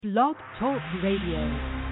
Blog Talk Radio.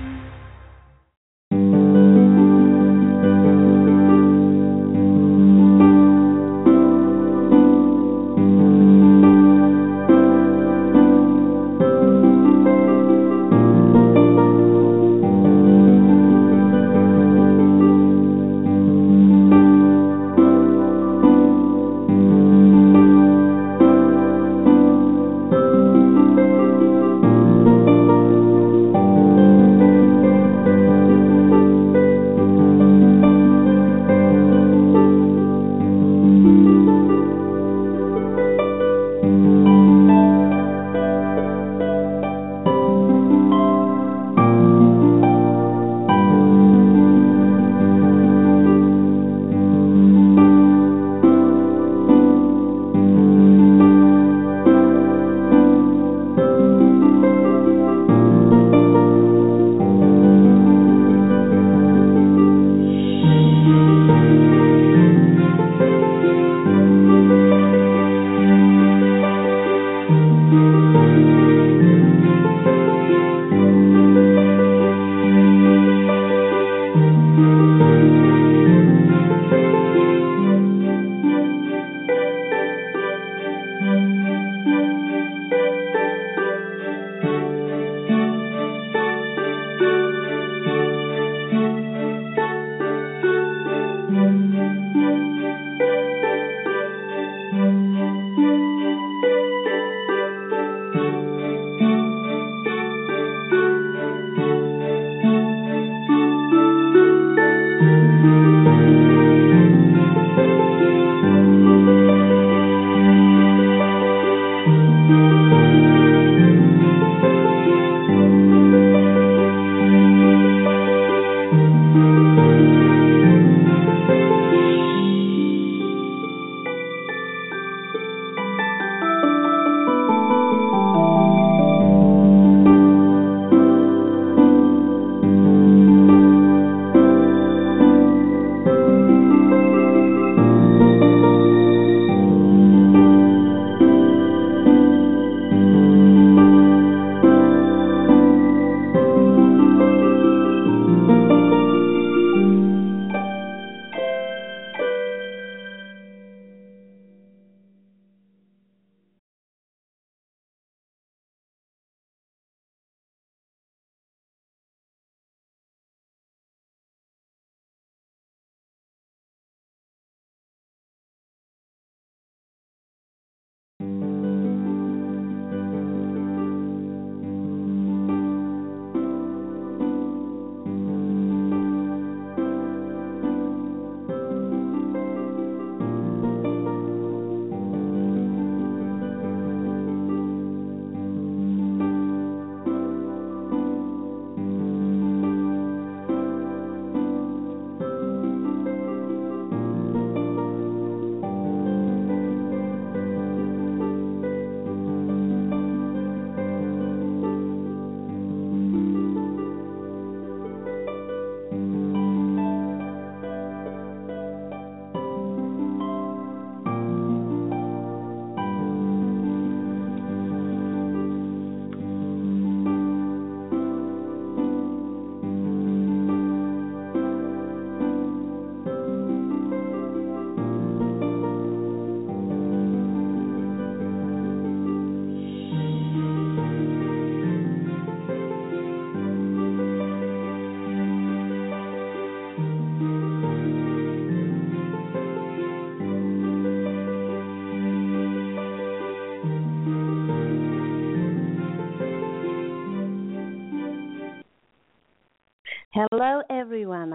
Hello, everyone.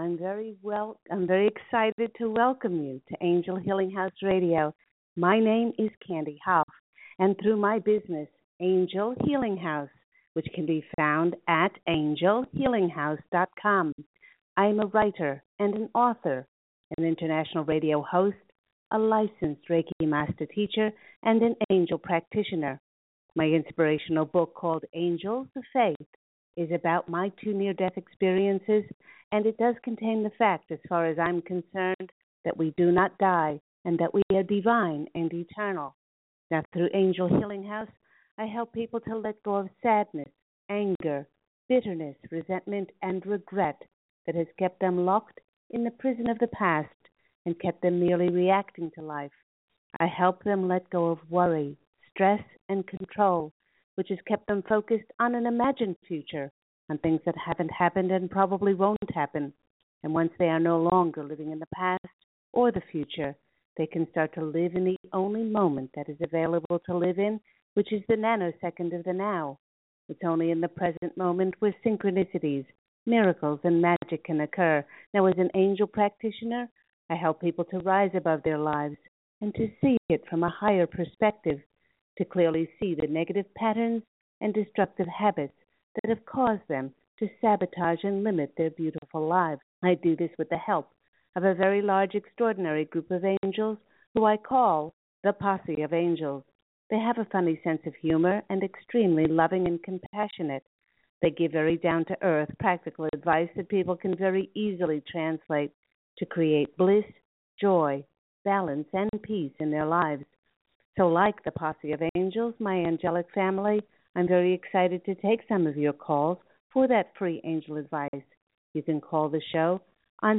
I'm very excited to welcome you to Angel Healing House Radio. My name is Candy Hoff, and through my business, Angel Healing House, which can be found at angelhealinghouse.com, I am a writer and an author, an international radio host, a licensed Reiki master teacher, and an angel practitioner. My inspirational book called Angels of Faith is about my two near-death experiences, and it does contain the fact, as far as I'm concerned, that we do not die and that we are divine and eternal. Now, through Angel Healing House, I help people to let go of sadness, anger, bitterness, resentment, and regret that has kept them locked in the prison of the past and kept them merely reacting to life. I help them let go of worry, stress, and control, which has kept them focused on an imagined future, on things that haven't happened and probably won't happen. And once they are no longer living in the past or the future, they can start to live in the only moment that is available to live in, which is the nanosecond of the now. It's only in the present moment where synchronicities, miracles, and magic can occur. Now, as an angel practitioner, I help people to rise above their lives and to see it from a higher perspective, to clearly see the negative patterns and destructive habits that have caused them to sabotage and limit their beautiful lives. I do this with the help of a very large, extraordinary group of angels who I call the Posse of Angels. They have a funny sense of humor and extremely loving and compassionate. They give very down-to-earth, practical advice that people can very easily translate to create bliss, joy, balance, and peace in their lives. So like the Posse of Angels, my angelic family, I'm very excited to take some of your calls for that free angel advice. You can call the show on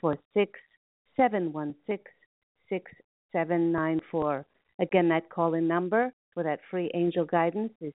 646-716-6794. Again, that call-in number for that free angel guidance is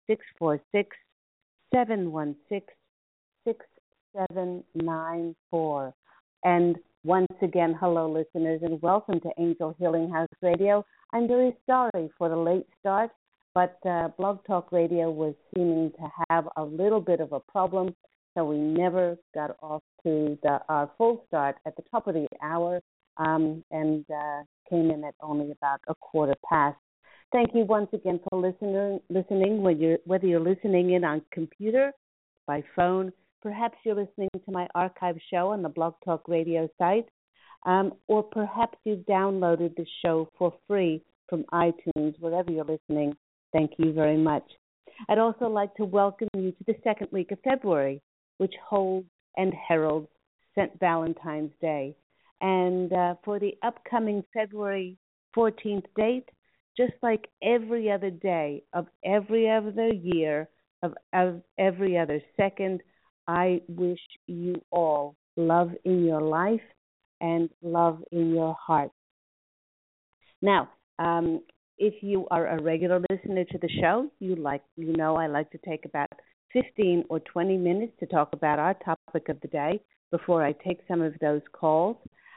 646-716-6794. And once again, hello, listeners, and welcome to Angel Healing House Radio. I'm very sorry for the late start, but Blog Talk Radio was seeming to have a little bit of a problem, so we never got off to our full start at the top of the hour and came in at only about a quarter past. Thank you once again for listening. Whether you're listening in on computer, by phone, perhaps you're listening to my archive show on the Blog Talk Radio site, or perhaps you've downloaded the show for free from iTunes, wherever you're listening. Thank you very much. I'd also like to welcome you to the second week of February, which holds and heralds St. Valentine's Day. And for the upcoming February 14th date, just like every other day of every other year, of every other second, I wish you all love in your life and love in your heart. Now, if you are a regular listener to the show, I like to take about 15 or 20 minutes to talk about our topic of the day before I take some of those calls.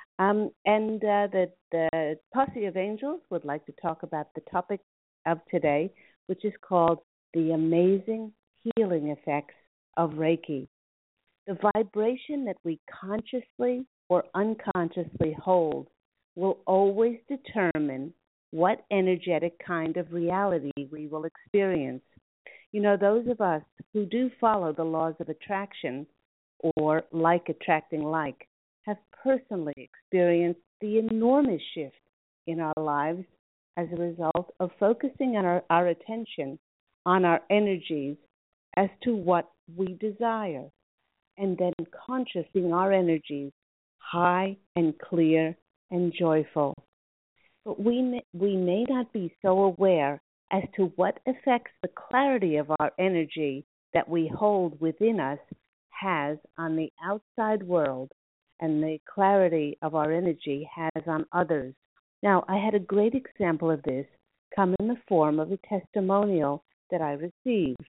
The Posse of Angels would like to talk about the topic of today, which is called the amazing healing effects of Reiki. The vibration that we consciously or unconsciously hold will always determine what energetic kind of reality we will experience. You know, those of us who do follow the laws of attraction, or like attracting like, have personally experienced the enormous shift in our lives as a result of focusing on our attention on our energies as to what we desire, and then consciously our energies high and clear and joyful. But we may not be so aware as to what effects the clarity of our energy that we hold within us has on the outside world, and the clarity of our energy has on others. Now, I had a great example of this come in the form of a testimonial that I received.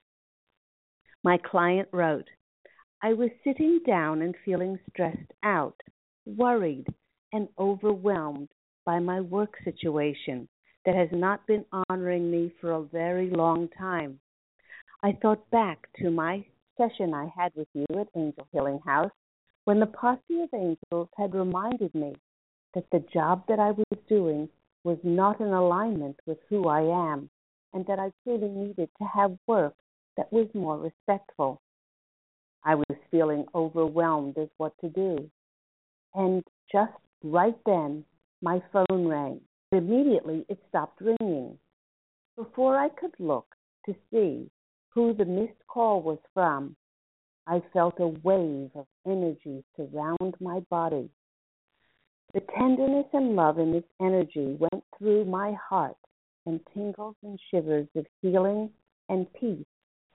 My client wrote, "I was sitting down and feeling stressed out, worried, and overwhelmed by my work situation that has not been honoring me for a very long time. I thought back to my session I had with you at Angel Healing House, when the Posse of Angels had reminded me that the job that I was doing was not in alignment with who I am, and that I truly needed to have work that was more respectful. I was feeling overwhelmed as what to do. And just right then, my phone rang. Immediately, it stopped ringing. Before I could look to see who the missed call was from, I felt a wave of energy surround my body. The tenderness and love in this energy went through my heart, and tingles and shivers of healing and peace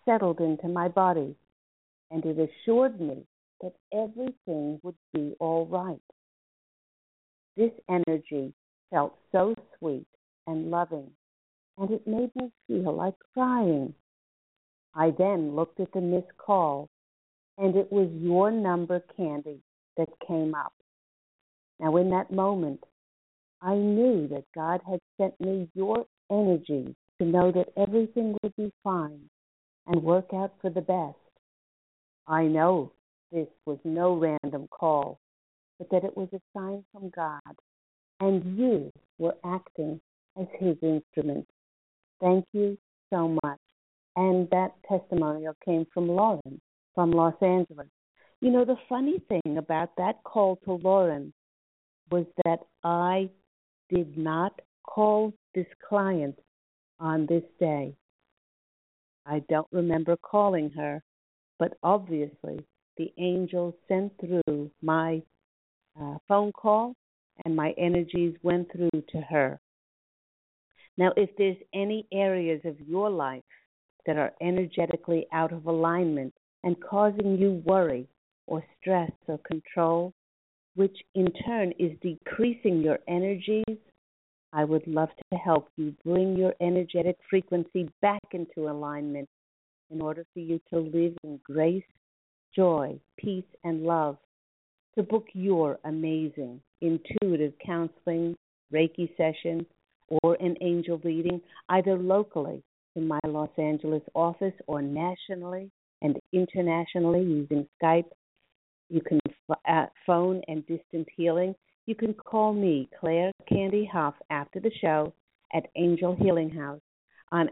settled into my body, and it assured me that everything would be all right. This energy felt so sweet and loving, and it made me feel like crying. I then looked at the missed call, and it was your number, Candy, that came up. Now, in that moment, I knew that God had sent me your energy to know that everything would be fine and work out for the best. I know this was no random call, but that it was a sign from God, and you were acting as His instrument. Thank you so much. And that testimonial came from Lauren from Los Angeles. You know, the funny thing about that call to Lauren was that I did not call this client on this day. I don't remember calling her, but obviously the angel sent through my phone call and my energies went through to her. Now, if there's any areas of your life that are energetically out of alignment and causing you worry or stress or control, which in turn is decreasing your energies, I would love to help you bring your energetic frequency back into alignment in order for you to live in grace, joy, peace, and love. To book your amazing intuitive counseling, Reiki session, or an angel reading, either locally in my Los Angeles office or nationally and internationally using Skype, you can phone and distant healing. You can call me, Claire Candy Huff, after the show at Angel Healing House on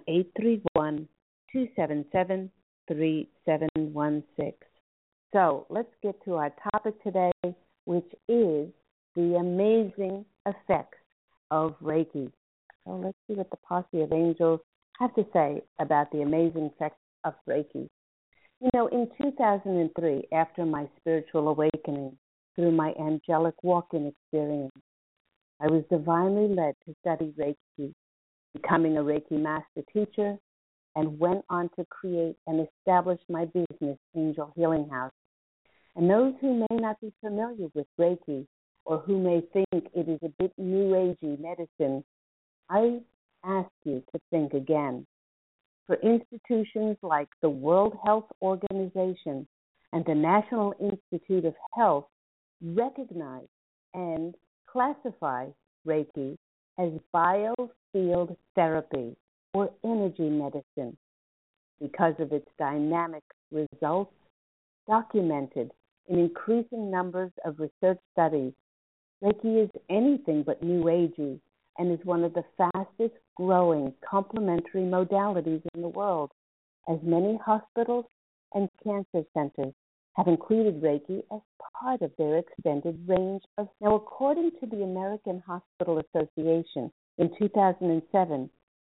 831-277-3716. So let's get to our topic today, which is the amazing effects of Reiki. So let's see what the posse of angels have to say about the amazing effects of Reiki. You know, in 2003, after my spiritual awakening through my angelic walk-in experience, I was divinely led to study Reiki, becoming a Reiki master teacher, and went on to create and establish my business, Angel Healing House. And those who may not be familiar with Reiki or who may think it is a bit new agey medicine, I ask you to think again. For institutions like the World Health Organization and the National Institute of Health recognize and classify Reiki as biofield therapy or energy medicine because of its dynamic results documented in increasing numbers of research studies. Reiki is anything but new agey and is one of the fastest growing complementary modalities in the world, as many hospitals and cancer centers have included Reiki as part of their extended range of. Now, according to the American Hospital Association, in 2007,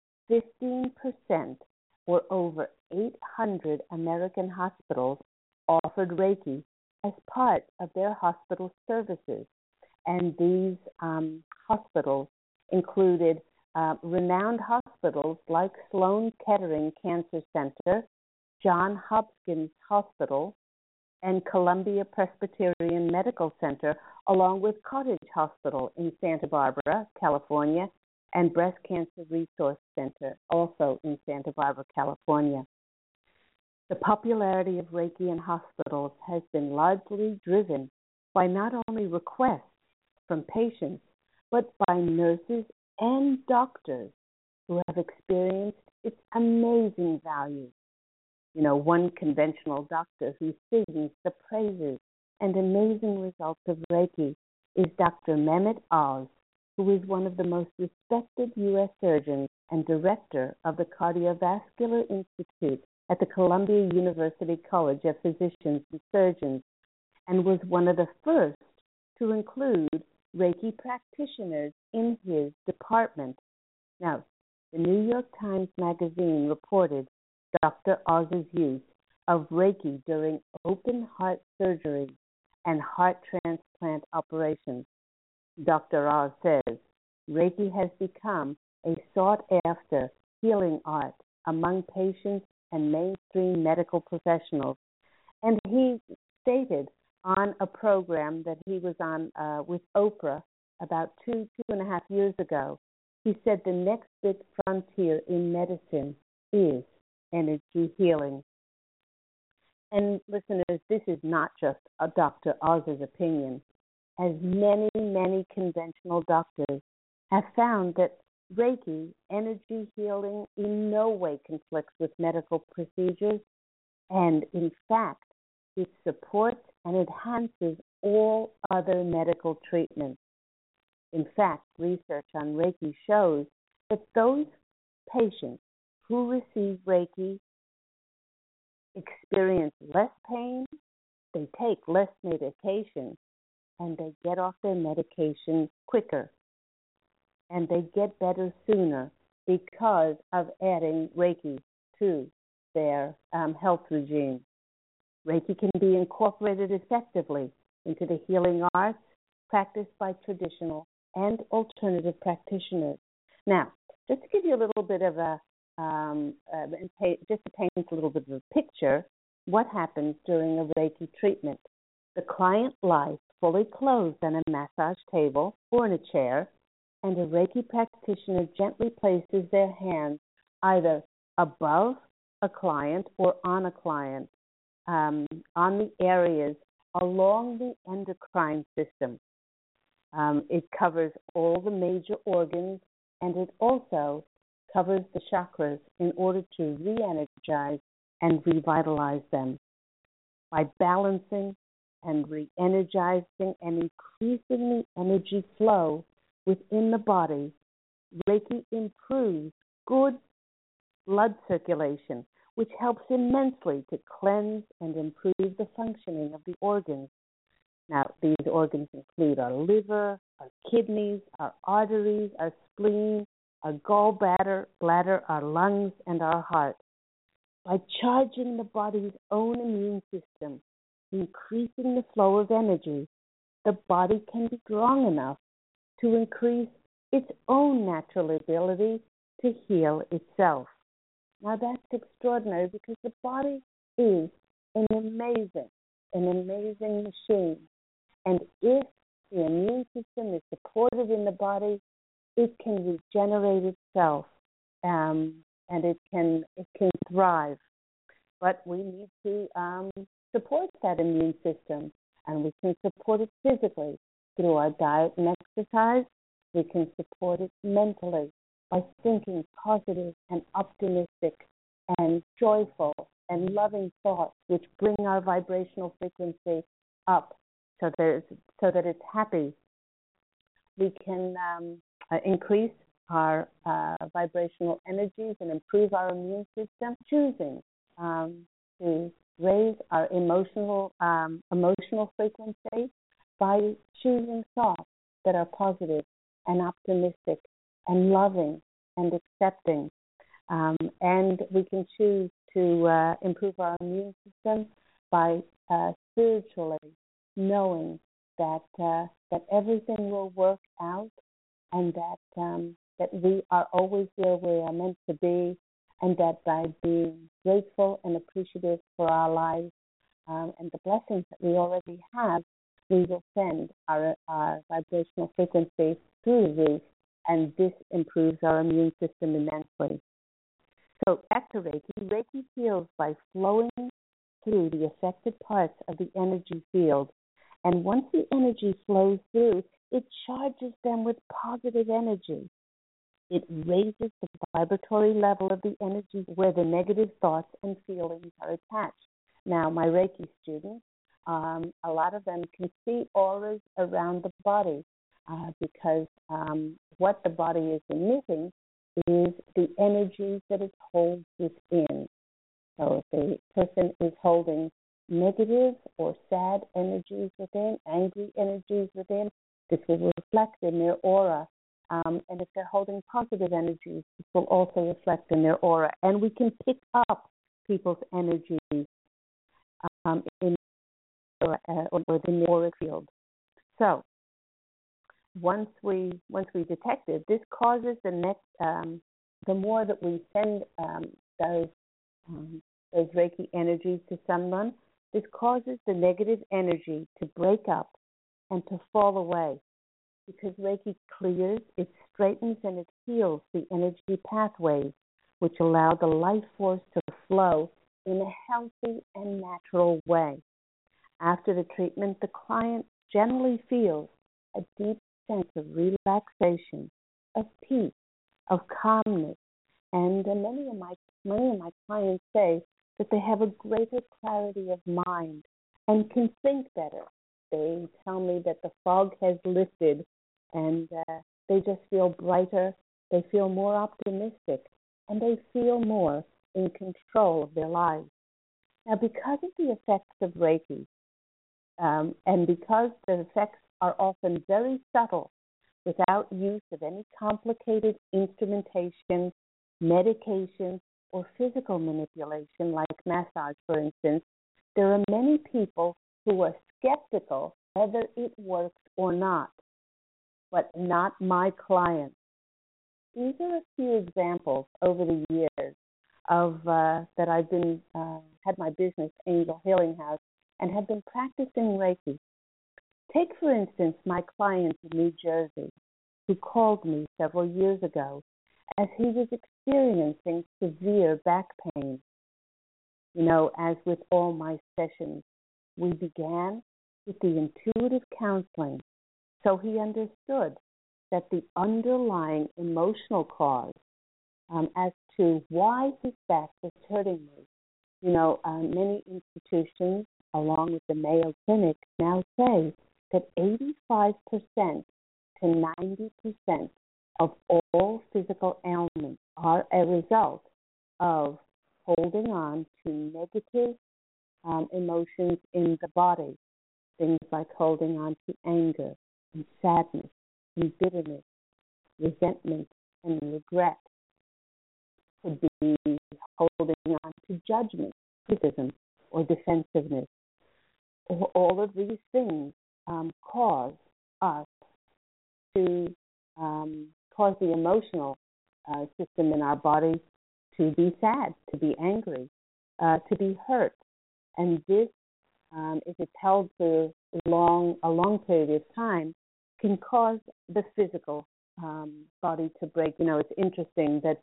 15% or over 800 American hospitals offered Reiki as part of their hospital services. And these hospitals included renowned hospitals like Sloan Kettering Cancer Center, Johns Hopkins Hospital, and Columbia Presbyterian Medical Center, along with Cottage Hospital in Santa Barbara, California, and Breast Cancer Resource Center, also in Santa Barbara, California. The popularity of Reiki in hospitals has been largely driven by not only requests from patients, but by nurses and doctors who have experienced its amazing value. You know, one conventional doctor who sings the praises and amazing results of Reiki is Dr. Mehmet Oz, who is one of the most respected U.S. surgeons and director of the Cardiovascular Institute at the Columbia University College of Physicians and Surgeons, and was one of the first to include Reiki practitioners in his department. Now, the New York Times Magazine reported Dr. Oz's use of Reiki during open heart surgery and heart transplant operations. Dr. Oz says, Reiki has become a sought-after healing art among patients and mainstream medical professionals. And he stated on a program that he was on with Oprah about 2.5 years ago, he said the next big frontier in medicine is energy healing. And listeners, this is not just a Dr. Oz's opinion, as many conventional doctors have found that Reiki, energy healing, in no way conflicts with medical procedures, and in fact, it supports and enhances all other medical treatments. In fact, research on Reiki shows that those patients who receive Reiki experience less pain, they take less medication, and they get off their medication quicker. And they get better sooner because of adding Reiki to their health regime. Reiki can be incorporated effectively into the healing arts practiced by traditional and alternative practitioners. Now, just to give you a little bit of just to paint a little bit of a picture, what happens during a Reiki treatment? The client lies fully clothed on a massage table or in a chair, and a Reiki practitioner gently places their hands either above a client or on a client, on the areas along the endocrine system. It covers all the major organs, and it also covers the chakras in order to re-energize and revitalize them. By balancing and re-energizing and increasing the energy flow within the body, Reiki improves good blood circulation, which helps immensely to cleanse and improve the functioning of the organs. Now, these organs include our liver, our kidneys, our arteries, our spleen, our gallbladder, our lungs, and our heart. By charging the body's own immune system, increasing the flow of energy, the body can be strong enough to increase its own natural ability to heal itself. Now that's extraordinary because the body is an amazing machine. And if the immune system is supported in the body, it can regenerate itself, and it can thrive. But we need to support that immune system, and we can support it physically through our diet and exercise. We can support it mentally by thinking positive and optimistic and joyful and loving thoughts, which bring our vibrational frequency up so that it's happy. We can increase our vibrational energies and improve our immune system, choosing to raise our emotional frequency by choosing thoughts that are positive and optimistic and loving and accepting. And we can choose to improve our immune system by spiritually knowing that everything will work out, and that we are always where we are meant to be, and that by being grateful and appreciative for our lives and the blessings that we already have, we will send our vibrational frequency through the roof, and this improves our immune system immensely. So back to Reiki. Reiki heals by flowing through the affected parts of the energy field. And once the energy flows through, it charges them with positive energy. It raises the vibratory level of the energy where the negative thoughts and feelings are attached. Now, my Reiki students, a lot of them can see auras around the body because what the body is emitting is the energies that it holds within. So if the person is holding negative or sad energies within, angry energies within, this will reflect in their aura. And if they're holding positive energies, this will also reflect in their aura. And we can pick up people's energies in the aura field. So once we detect it, this causes the more that we send those those Reiki energies to someone, this causes the negative energy to break up and to fall away because Reiki clears, it straightens, and it heals the energy pathways, which allow the life force to flow in a healthy and natural way. After the treatment, the client generally feels a deep sense of relaxation, of peace, of calmness, and many of my clients say that they have a greater clarity of mind and can think better. They tell me that the fog has lifted and they just feel brighter, they feel more optimistic, and they feel more in control of their lives. Now, because of the effects of Reiki, and because the effects are often very subtle, without use of any complicated instrumentation, medication, or physical manipulation like massage, for instance, there are many people who are skeptical whether it works or not, but not my clients. These are a few examples over the years of that I've been had my business, Angel Healing House, and have been practicing Reiki. Take, for instance, my client in New Jersey who called me several years ago as he was experiencing severe back pain. You know, as with all my sessions, we began with the intuitive counseling, so he understood that the underlying emotional cause as to why his back was hurting me. You know, many institutions, along with the Mayo Clinic, now say that 85% to 90% of all physical ailments are a result of holding on to negative emotions in the body, things like holding on to anger and sadness and bitterness, resentment and regret. Could be holding on to judgment, criticism, or defensiveness. All of these things cause us to cause the emotional system in our body to be sad, to be angry, to be hurt. And this, if it's held for a long period of time, can cause the physical body to break. You know, it's interesting that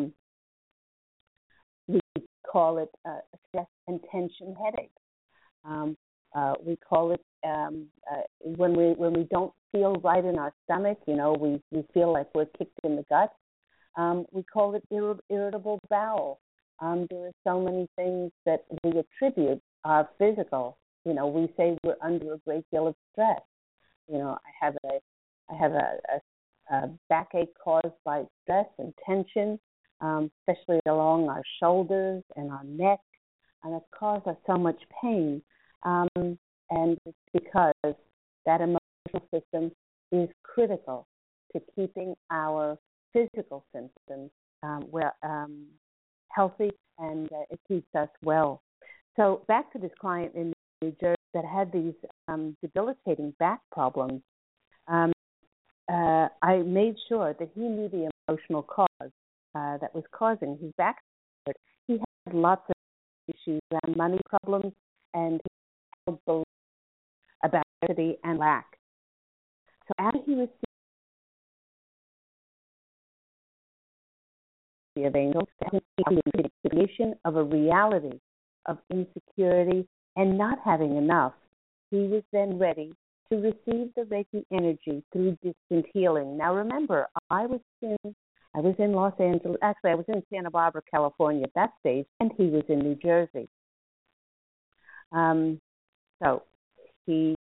we call it a stress and tension headache. We call it when we don't feel right in our stomach. You know, we feel like we're kicked in the gut. We call it irritable bowel. There are so many things that we attribute our physical. You know, we say we're under a great deal of stress. You know, I have a backache caused by stress and tension, especially along our shoulders and our neck, and it causes us so much pain. And it's because that emotional system is critical to keeping our physical symptoms healthy, and it keeps us well. So back to this client in New Jersey that had these debilitating back problems. I made sure that he knew the emotional cause that was causing his back hurt. He had lots of issues around money problems, and he held beliefs about scarcity and lack. So after he received of angels, the creation of a reality of insecurity and not having enough, he was then ready to receive the Reiki energy through distant healing. Now remember, I was in Los Angeles. Actually, I was in Santa Barbara, California at that stage, and he was in New Jersey. So he,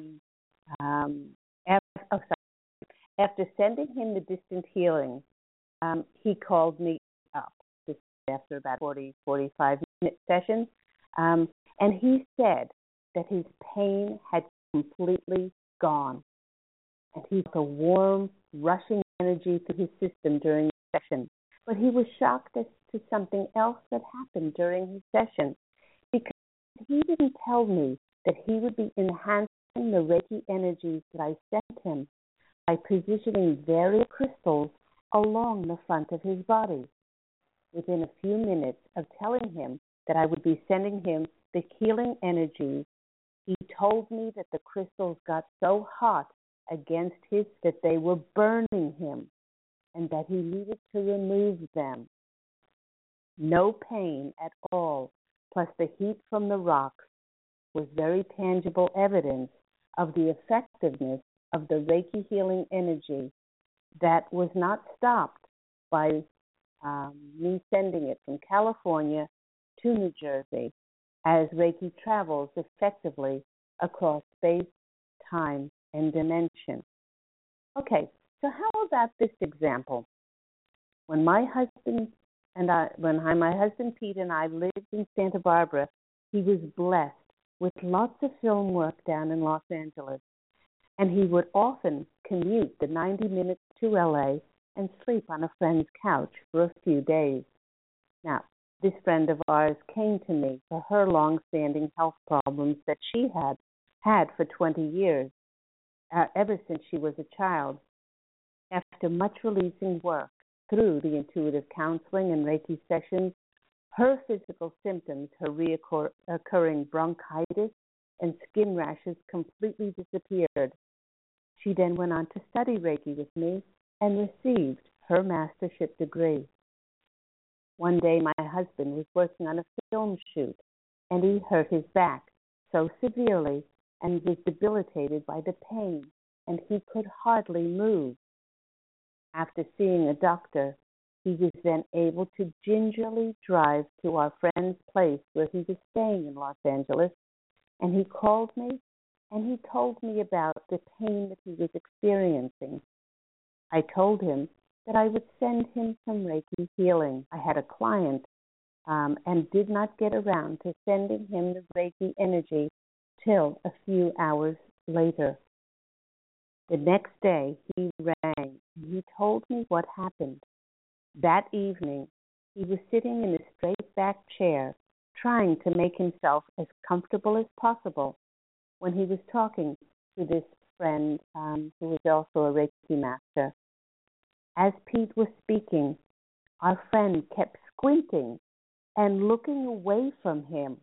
after sending him the distant healing, he called me up after about 45-minute session, and he said that his pain had completely gone, and he felt a warm, rushing energy through his system during the session. But he was shocked as to something else that happened during his session, because he didn't tell me that he would be enhancing the Reiki energies that I sent him by positioning various crystals along the front of his body. Within a few minutes of telling him that I would be sending him the healing energies. He told me that the crystals got so hot against his that they were burning him and that he needed to remove them. No pain at all, plus the heat from the rocks, was very tangible evidence of the effectiveness of the Reiki healing energy that was not stopped by me sending it from California to New Jersey as Reiki travels effectively across space, time, and dimension. Okay, so how about this example? When my husband Pete and I lived in Santa Barbara, he was blessed with lots of film work down in Los Angeles, and he would often commute the 90 minutes to LA and sleep on a friend's couch for a few days. Now, this friend of ours came to me for her long-standing health problems that she had for 20 years, ever since she was a child. After much releasing work through the intuitive counseling and Reiki sessions, her physical symptoms, her reoccurring bronchitis and skin rashes, completely disappeared. She then went on to study Reiki with me and received her mastership degree. One day, my husband was working on a film shoot, and he hurt his back so severely and was debilitated by the pain, and he could hardly move. After seeing a doctor, he was then able to gingerly drive to our friend's place where he was staying in Los Angeles, and he called me and he told me about the pain that he was experiencing. I told him that I would send him some Reiki healing. I had a client and did not get around to sending him the Reiki energy till a few hours later. The next day, he rang and he told me what happened. That evening, he was sitting in a straight-back chair, trying to make himself as comfortable as possible when he was talking to this friend who was also a Reiki master. As Pete was speaking, our friend kept squinting and looking away from him.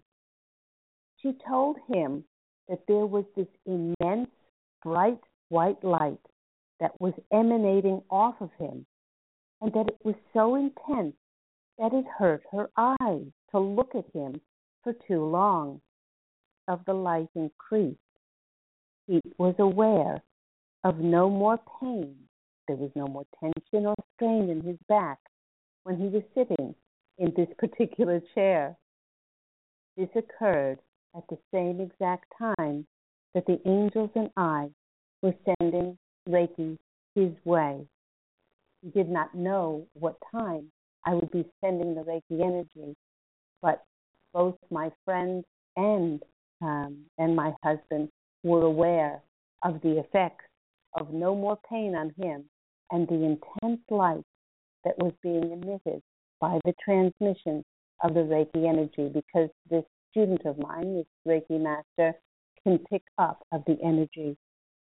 She told him that there was this immense, bright white light that was emanating off of him, and that it was so intense that it hurt her eyes to look at him for too long. Of the light increased. He was aware of no more pain. There was no more tension or strain in his back when he was sitting in this particular chair. This occurred at the same exact time that the angels and I were sending Reiki his way. He did not know what time I would be sending the Reiki energy, but both my friend and my husband were aware of the effects of no more pain on him and the intense light that was being emitted by the transmission of the Reiki energy, because this student of mine, this Reiki master, can pick up of the energy.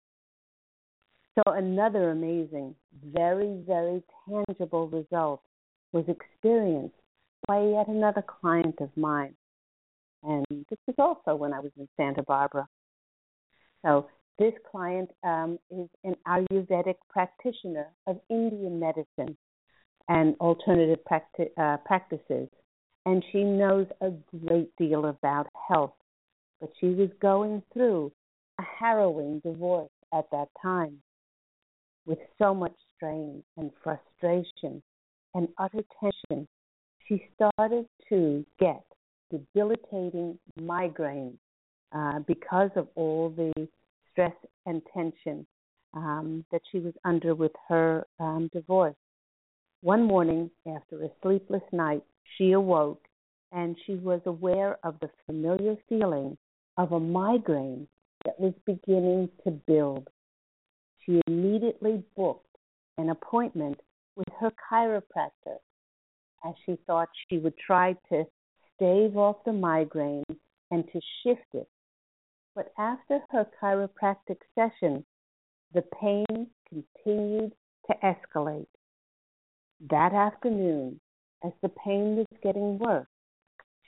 So another amazing, very, very tangible result was experienced by yet another client of mine. And this was also when I was in Santa Barbara. So this client is an Ayurvedic practitioner of Indian medicine and alternative practices. And she knows a great deal about health. But she was going through a harrowing divorce at that time, with so much strain and frustration and utter tension. She started to get debilitating migraines because of all the stress and tension that she was under with her divorce. One morning, after a sleepless night, she awoke and she was aware of the familiar feeling of a migraine that was beginning to build. She immediately booked an appointment with her chiropractor, as she thought she would try to stave off the migraine and to shift it. But after her chiropractic session, the pain continued to escalate. That afternoon, as the pain was getting worse,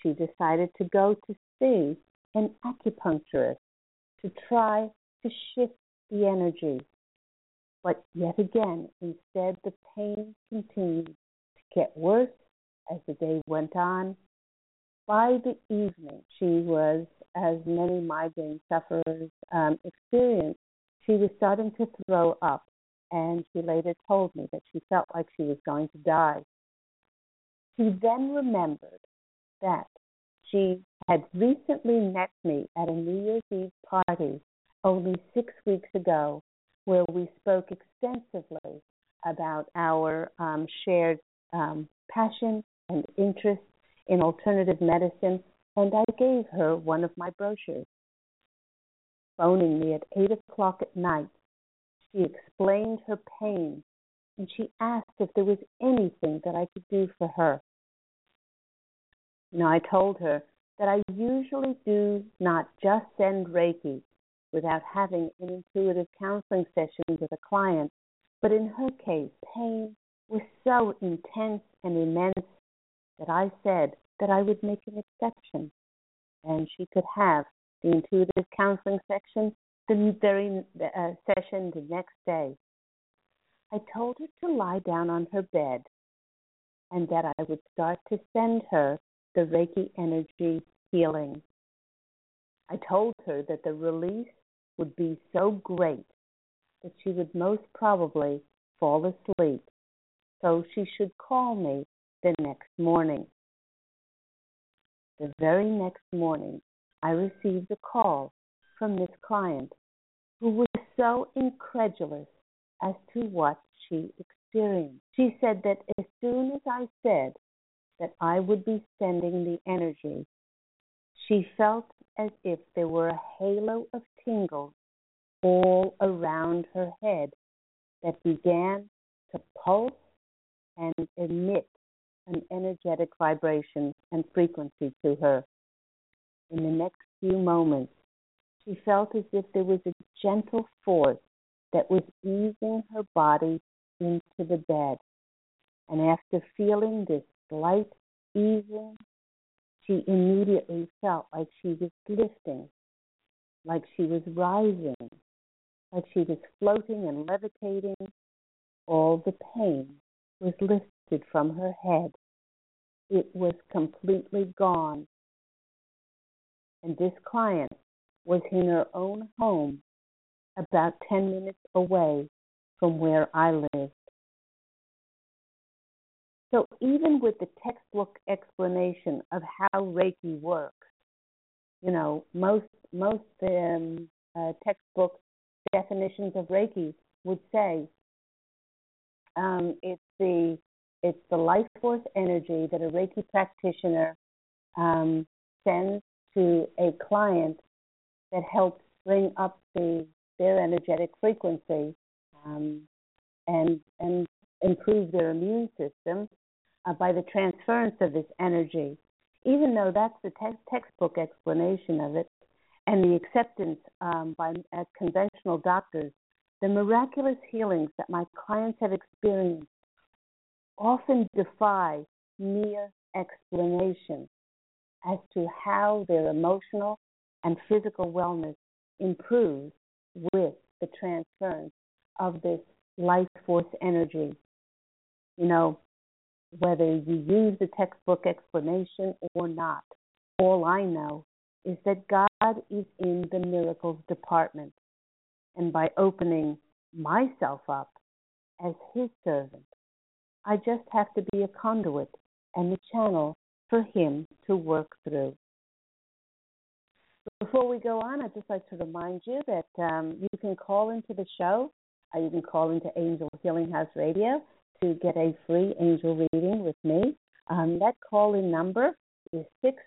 she decided to go to see an acupuncturist to try to shift the energy. But yet again, instead, the pain continued to get worse as the day went on. By the evening, she was, as many migraine sufferers experience, she was starting to throw up, and she later told me that she felt like she was going to die. She then remembered that she had recently met me at a New Year's Eve party only 6 weeks ago, where we spoke extensively about our shared passion and interest in alternative medicine, and I gave her one of my brochures. Phoning me at 8 o'clock at night, she explained her pain, and she asked if there was anything that I could do for her. I told her that I usually do not just send Reiki without having an intuitive counseling session with a client, but in her case, pain was so intense and immense that I said that I would make an exception, and she could have the intuitive counseling session the next day. I told her to lie down on her bed and that I would start to send her the Reiki energy healing. I told her that the release would be so great that she would most probably fall asleep, so she should call me the next morning. The very next morning, I received a call from this client who was so incredulous as to what she experienced. She said that as soon as I said that I would be sending the energy, she felt as if there were a halo of tingles all around her head that began to pulse and emit an energetic vibration and frequency to her. In the next few moments, she felt as if there was a gentle force that was easing her body into the bed. And after feeling this slight easing, she immediately felt like she was lifting, like she was rising, like she was floating and levitating. All the pain was lifted from her head. It was completely gone. And this client was in her own home about 10 minutes away from where I lived. So even with the textbook explanation of how Reiki works, most textbook definitions of Reiki would say it's the life force energy that a Reiki practitioner sends to a client that helps bring up their energetic frequency and improve their immune system by the transference of this energy. Even though that's the textbook explanation of it and the acceptance by conventional doctors, the miraculous healings that my clients have experienced often defy mere explanation as to how their emotional and physical wellness improves with the transference of this life force energy. Whether you use the textbook explanation or not, all I know is that God is in the miracles department. And by opening myself up as His servant, I just have to be a conduit and a channel for Him to work through. Before we go on, I'd just like to remind you that you can call into the show. You can call into Angel Healing House Radio to get a free angel reading with me. That call-in number is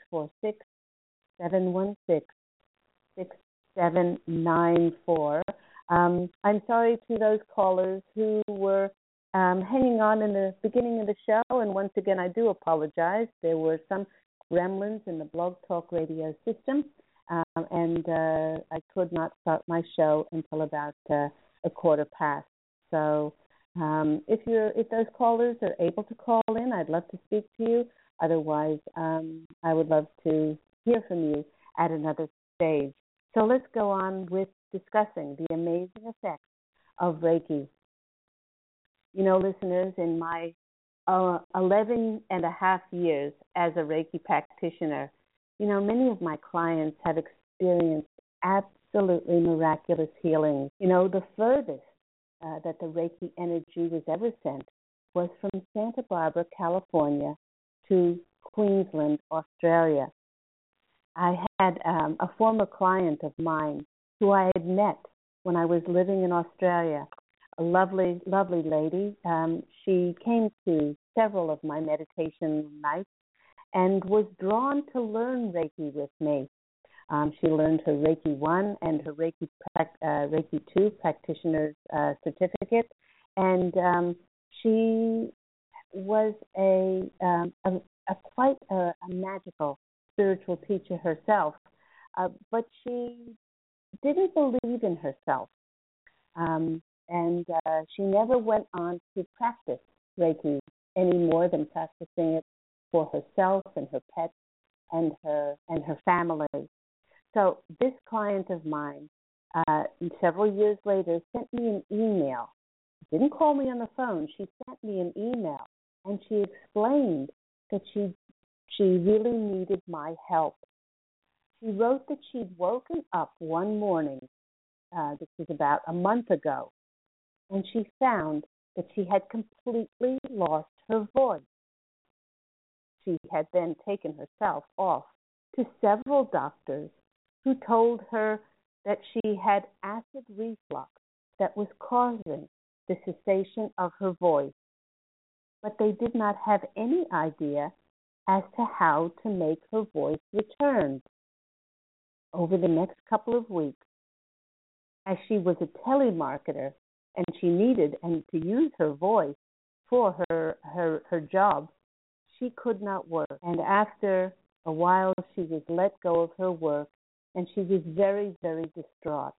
646-716-6794. I'm sorry to those callers who were hanging on in the beginning of the show, and once again, I do apologize. There were some gremlins in the Blog Talk Radio system, and I could not start my show until about a quarter past. So if those callers are able to call in, I'd love to speak to you. Otherwise, I would love to hear from you at another stage. So let's go on with discussing the amazing effects of Reiki. You know, listeners, in my 11 and a half years as a Reiki practitioner, you know, many of my clients have experienced absolutely miraculous healing. You know, the furthest that the Reiki energy was ever sent was from Santa Barbara, California, to Queensland, Australia. I had a former client of mine who I had met when I was living in Australia, a lovely, lovely lady. She came to several of my meditation nights and was drawn to learn Reiki with me. She learned her Reiki 1 and her Reiki 2 practitioner's certificate, and she was a quite a magical spiritual teacher herself, but she didn't believe in herself, and she never went on to practice Reiki any more than practicing it for herself and her pets and her family. So this client of mine, several years later, sent me an email. Didn't call me on the phone. She sent me an email, and she explained that she really needed my help. She wrote that she'd woken up one morning, this was about a month ago, and she found that she had completely lost her voice. She had then taken herself off to several doctors who told her that she had acid reflux that was causing the cessation of her voice, but they did not have any idea as to how to make her voice return. Over the next couple of weeks, as she was a telemarketer and she needed and to use her voice for her job, she could not work. And after a while, she was let go of her work, and she was very, very distraught.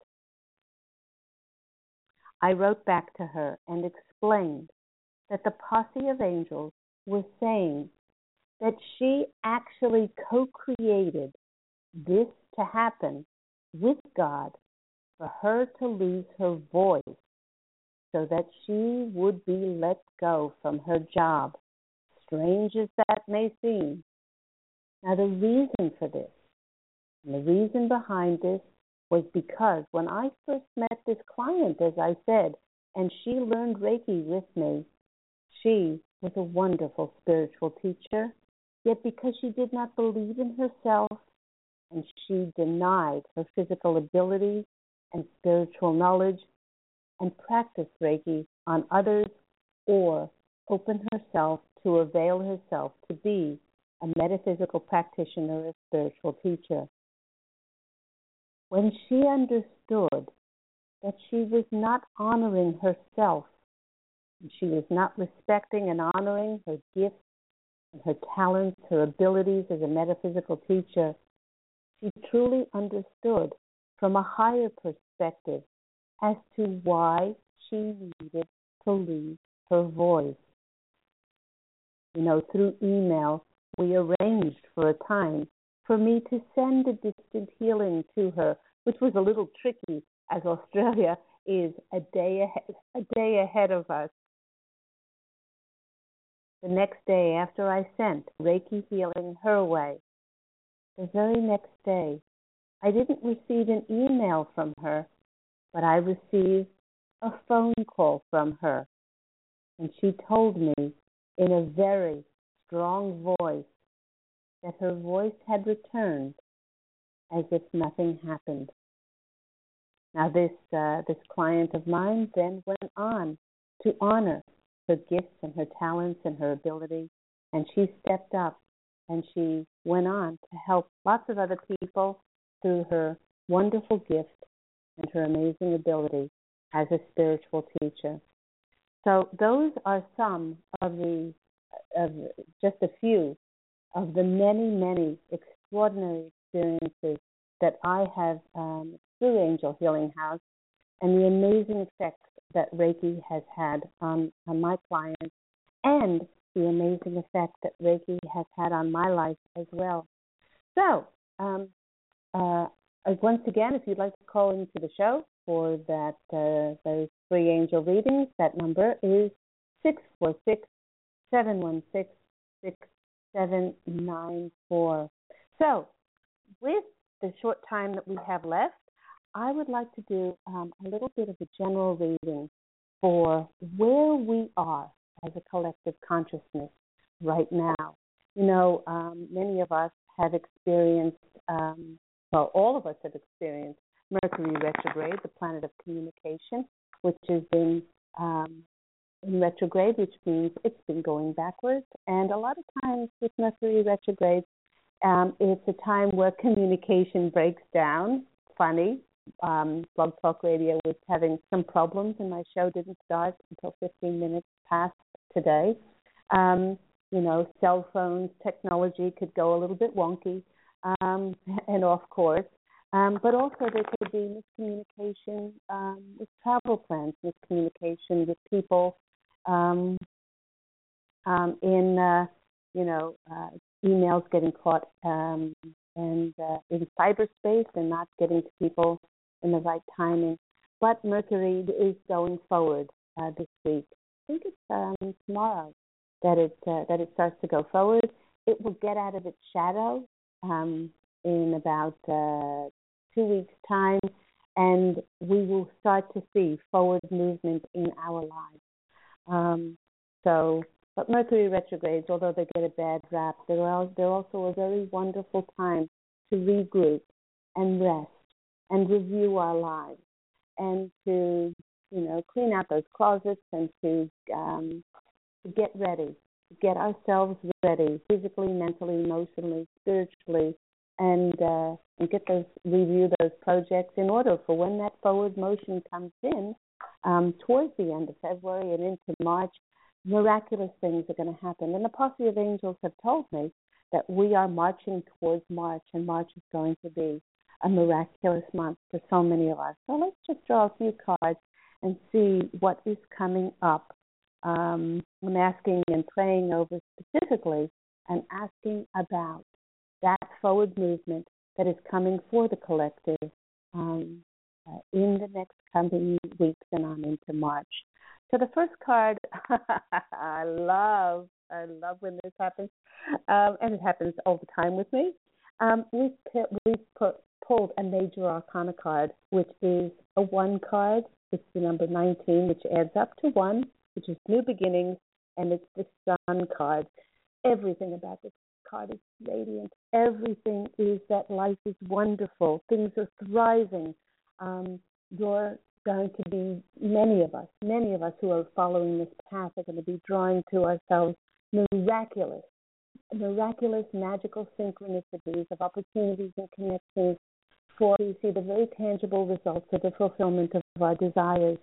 I wrote back to her and explained that the posse of angels was saying that she actually co-created this to happen with God for her to lose her voice so that she would be let go from her job, strange as that may seem. Now, the reason for this, and the reason behind this, was because when I first met this client, as I said, and she learned Reiki with me, she was a wonderful spiritual teacher, yet because she did not believe in herself and she denied her physical abilities and spiritual knowledge and practiced Reiki on others or opened herself to avail herself to be a metaphysical practitioner, a spiritual teacher. When she understood that she was not honoring herself, she was not respecting and honoring her gifts and her talents, her abilities as a metaphysical teacher, she truly understood from a higher perspective as to why she needed to lose her voice. You know, through email, we arranged for a time for me to send a distant healing to her, which was a little tricky as Australia is a day ahead of us. The next day after I sent Reiki healing her way, the very next day, I didn't receive an email from her, but I received a phone call from her. And she told me in a very strong voice that her voice had returned as if nothing happened. Now this client of mine then went on to honor her gifts and her talents and her ability, and she stepped up and she went on to help lots of other people through her wonderful gift and her amazing ability as a spiritual teacher. So those are some of just a few of the many, many extraordinary experiences that I have through Angel Healing House, and the amazing effects that Reiki has had on my clients and the amazing effect that Reiki has had on my life as well. So, once again, if you'd like to call into the show for that those free angel readings, that number is 646-716-6794. So, with the short time that we have left, I would like to do a little bit of a general reading for where we are as a collective consciousness right now. You know, many of us have experienced, all of us have experienced Mercury retrograde, the planet of communication, which has been in retrograde, which means it's been going backwards. And a lot of times with Mercury retrograde, it's a time where communication breaks down. Funny. Blog Talk Radio was having some problems, and my show didn't start until 15 minutes past today. You know, cell phones, technology could go a little bit wonky and off course. But also there could be miscommunication with travel plans, miscommunication with people emails getting caught and in cyberspace and not getting to people in the right timing. But Mercury is going forward this week. I think it's tomorrow that it starts to go forward. It will get out of its shadow in about 2 weeks' time, and we will start to see forward movement in our lives. But Mercury retrogrades, although they get a bad rap, they're also a very wonderful time to regroup and rest and review our lives and to, clean out those closets and to get ready, to get ourselves ready physically, mentally, emotionally, spiritually, and review those projects in order for when that forward motion comes in towards the end of February and into March. Miraculous things are going to happen. And the Posse of Angels have told me that we are marching towards March, and March is going to be a miraculous month for so many of us. So let's just draw a few cards and see what is coming up. I'm asking and praying over specifically and asking about that forward movement that is coming for the collective in the next coming weeks and on into March. So the first card, I love when this happens, and it happens all the time with me. We've pulled a major arcana card, which is a 1 card. It's the number 19, which adds up to 1, which is new beginnings, and it's the Sun card. Everything about this card is radiant. Everything is that life is wonderful. Things are thriving. You're going to be, many of us who are following this path are going to be drawing to ourselves miraculous, magical synchronicities of opportunities and connections for to see the very tangible results of the fulfillment of our desires.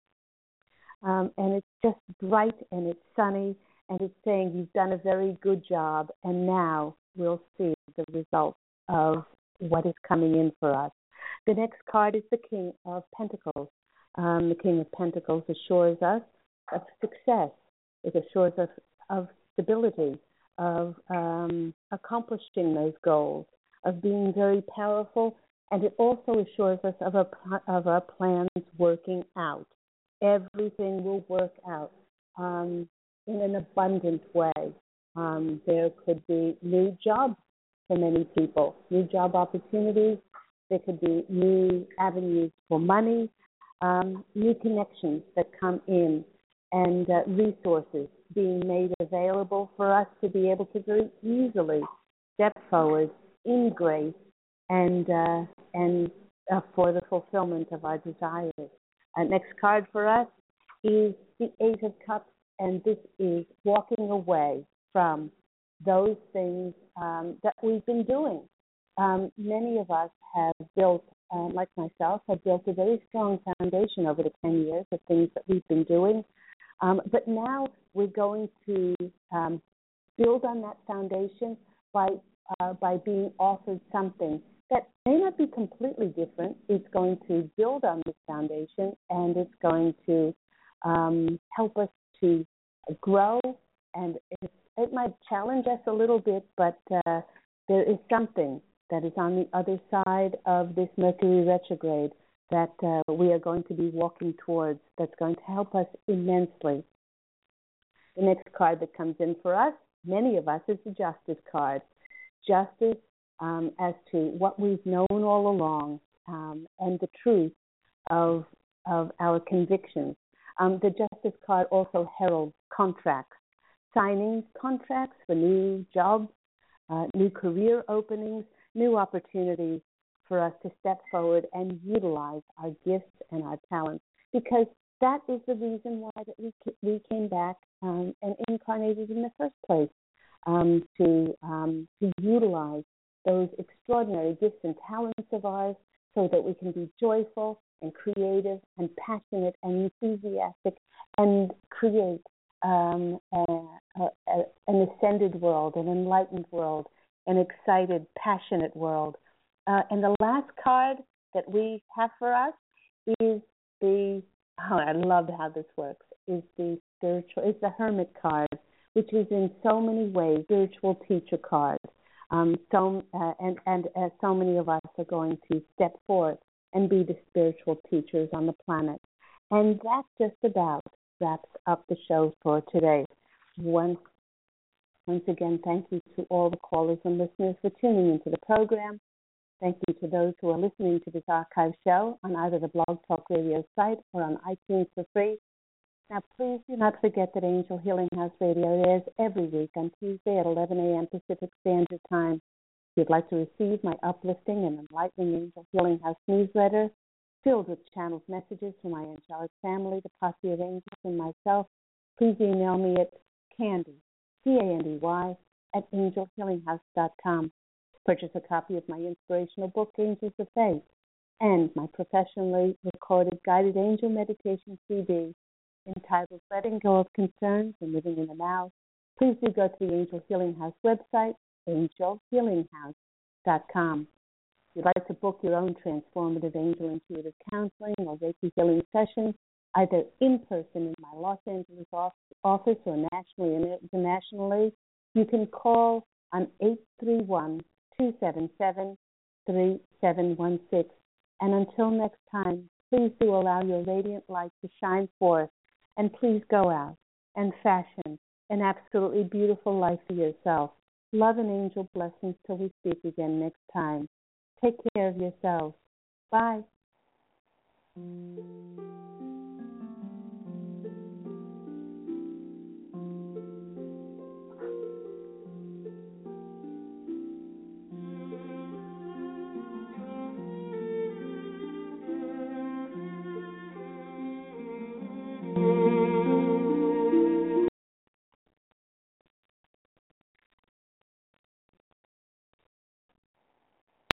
And it's just bright and it's sunny and it's saying you've done a very good job, and now we'll see the results of what is coming in for us. The next card is the King of Pentacles. The King of Pentacles assures us of success. It assures us of stability, of accomplishing those goals, of being very powerful, and it also assures us of our plans working out. Everything will work out in an abundant way. There could be new jobs for many people, new job opportunities. There could be new avenues for money, new connections that come in, and resources being made available for us to be able to very easily step forward in grace and for the fulfillment of our desires. Next card for us is the 8 of Cups, and this is walking away from those things that we've been doing. Many of us have built, like myself, have built a very strong foundation over the 10 years of things that we've been doing. But now we're going to build on that foundation by being offered something that may not be completely different. It's going to build on this foundation, and it's going to help us to grow and it might challenge us a little bit, but there is something that is on the other side of this Mercury retrograde that we are going to be walking towards that's going to help us immensely. The next card that comes in for us, many of us, is the Justice card. Justice as to what we've known all along and the truth of our convictions. The Justice card also heralds contracts, signing contracts for new jobs, new career openings, new opportunities for us to step forward and utilize our gifts and our talents, because that is the reason why that we came back and incarnated in the first place, to utilize those extraordinary gifts and talents of ours so that we can be joyful and creative and passionate and enthusiastic and create an ascended world, an enlightened world, an excited, passionate world. And the last card that we have for us is I love how this works, is the Hermit card, which is in so many ways spiritual teacher card. So many of us are going to step forth and be the spiritual teachers on the planet. And that just about wraps up the show for today. Once again, thank you to all the callers and listeners for tuning into the program. Thank you to those who are listening to this archive show on either the Blog Talk Radio site or on iTunes for free. Now, please do not forget that Angel Healing House Radio airs every week on Tuesday at 11 a.m. Pacific Standard Time. If you'd like to receive my uplifting and enlightening Angel Healing House newsletter, filled with channeled messages from my angelic family, the Posse of Angels, and myself, please email me at Candy, C-A-N-D-Y, at angelhealinghouse.com. Purchase a copy of my inspirational book, Angels of Faith, and my professionally recorded guided angel meditation CD entitled Letting Go of Concerns and Living in the Now. Please do go to the Angel Healing House website, angelhealinghouse.com. If you'd like to book your own transformative angel intuitive counseling or Reiki healing sessions, either in person in my Los Angeles office or nationally and internationally, you can call on 831-277-3716. And until next time, please do allow your radiant light to shine forth, and please go out and fashion an absolutely beautiful life for yourself. Love and angel blessings till we speak again next time. Take care of yourselves. Bye.